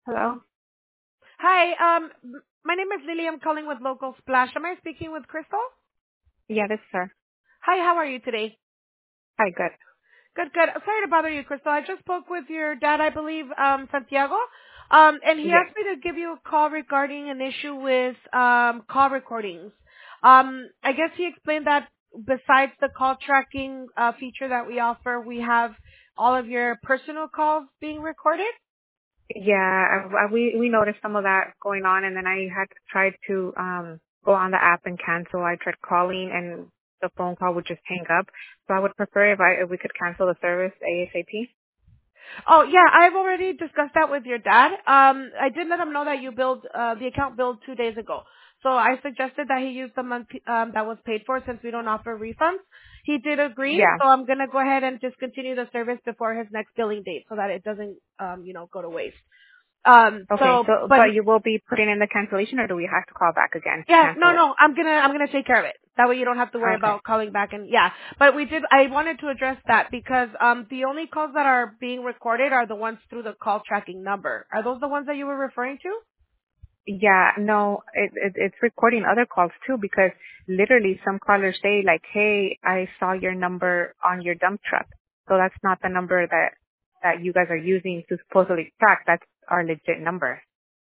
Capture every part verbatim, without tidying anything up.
Hello? Hi, um, m- my name is Lily. I'm calling with Local Splash. Am I speaking with Crystal? Yeah, this is her. Hi, how are you today? Hi, good. Good, good. Sorry to bother you, Crystal. I just spoke with your dad, I believe, um, Santiago, um, and he Yes. asked me to give you a call regarding an issue with um, call recordings. Um, I guess he explained that besides the call tracking uh, feature that we offer, we have all of your personal calls being recorded. Yeah, I, I, we we noticed some of that going on, and then I had tried to um go on the app and cancel. I tried calling, and the phone call would just hang up. So I would prefer if I if we could cancel the service ASAP. Oh yeah, I've already discussed that with your dad. Um, I did let him know that you billed uh, the account billed two days ago. So I suggested that he use the month um, that was paid for since we don't offer refunds. He did agree, Yeah. so I'm gonna go ahead and discontinue the service before his next billing date, so that it doesn't, um, you know, go to waste. Um, Okay. so, So, but but you will be putting in the cancellation, or do we have to call back again to yeah, no, cancel it? no, I'm gonna, I'm gonna take care of it. That way you don't have to worry Okay. about calling back and, yeah. But we did, I wanted to address that because, um, the only calls that are being recorded are the ones through the call tracking number. Are those the ones that you were referring to? Yeah, no, it, it it's recording other calls too, because literally some callers say like, "Hey, I saw your number on your dump truck." So that's not the number that that you guys are using to supposedly track. That's our legit number.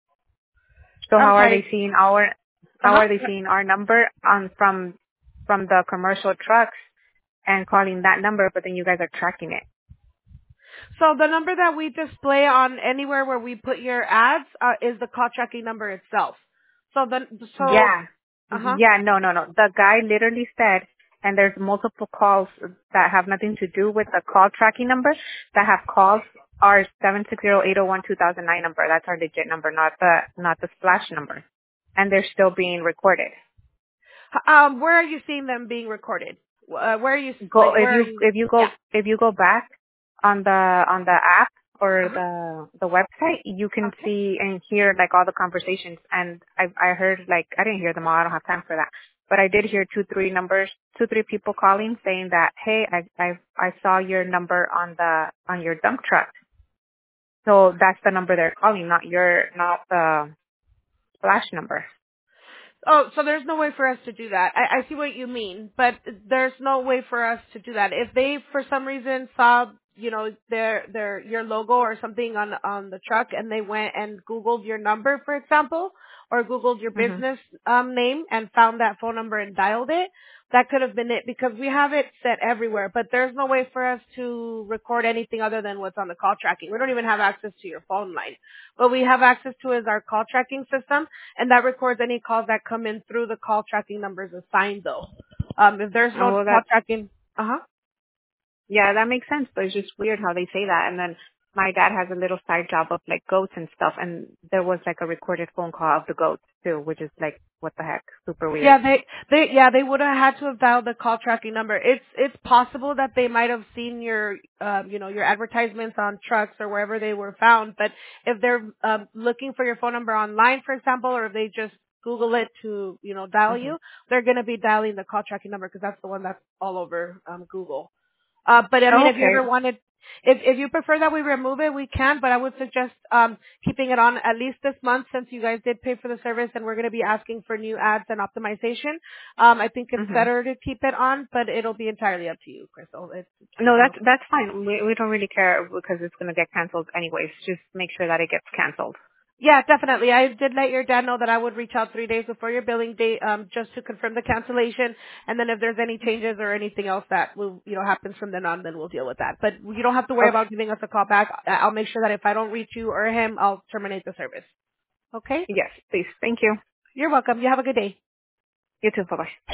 So I'm how are they sorry. seeing our how Uh-huh. are they seeing our number on from from the commercial trucks and calling that number, but then you guys are tracking it? So the number that we display on anywhere where we put your ads uh, is the call tracking number itself. So the, so, Yeah. uh-huh. Yeah, no, no, no. The guy literally said, and there's multiple calls that have nothing to do with the call tracking number that have calls our seven six zero eight zero one two thousand nine number. That's our legit number, not the, not the splash number. And they're still being recorded. Um, where are you seeing them being recorded? Uh, where are you, Go, like, if where are you, you? if you Yeah. go, if you go back on the, on the app or Uh-huh. the, the website, you can Okay. see and hear like all the conversations. And I, I heard like, I didn't hear them all. I don't have time for that. But I did hear two, three numbers, two, three people calling saying that, hey, I, I, I saw your number on the, on your dump truck. So that's the number they're calling, not your, not the flash number. Oh, so there's no way for us to do that. I, I see what you mean, but there's no way for us to do that. If they, for some reason, saw, you know, their their your logo or something on on the truck, and they went and Googled your number, for example, or Googled your Hmm. business um, name and found that phone number and dialed it, that could have been it because we have it set everywhere. But there's no way for us to record anything other than what's on the call tracking. We don't even have access to your phone line. What we have access to is our call tracking system, and that records any calls that come in through the call tracking numbers assigned though. Um, if there's no Oh, well, call that's, tracking, uh-huh. yeah, that makes sense, but it's just weird how they say that. And then my dad has a little side job of like goats and stuff, and there was like a recorded phone call of the goats too, which is like, what the heck, super weird. Yeah, they, they, yeah, they would have had to have dialed the call tracking number. It's, it's possible that they might have seen your, uh, you know, your advertisements on trucks or wherever they were found. But if they're um, looking for your phone number online, for example, or if they just Google it to, you know, dial Hmm. you, they're going to be dialing the call tracking number because that's the one that's all over um, Google. Uh, but I mean, Oh, if you ever okay. wanted, if if you prefer that we remove it, we can. But I would suggest um, keeping it on at least this month, since you guys did pay for the service, and we're going to be asking for new ads and optimization. Um, I think it's Hmm. better to keep it on, but it'll be entirely up to you, Crystal. It's, No, you know. that's that's fine. We we don't really care because it's gonna get canceled anyways. Just make sure that it gets canceled. Yeah, definitely. I did let your dad know that I would reach out three days before your billing date, um, just to confirm the cancellation. And then if there's any changes or anything else that will, you know, happens from then on, then we'll deal with that. But you don't have to worry Okay. about giving us a call back. I- I'll make sure that if I don't reach you or him, I'll terminate the service. Okay? Yes, please. Thank you. You're welcome. You have a good day. You too. Bye bye.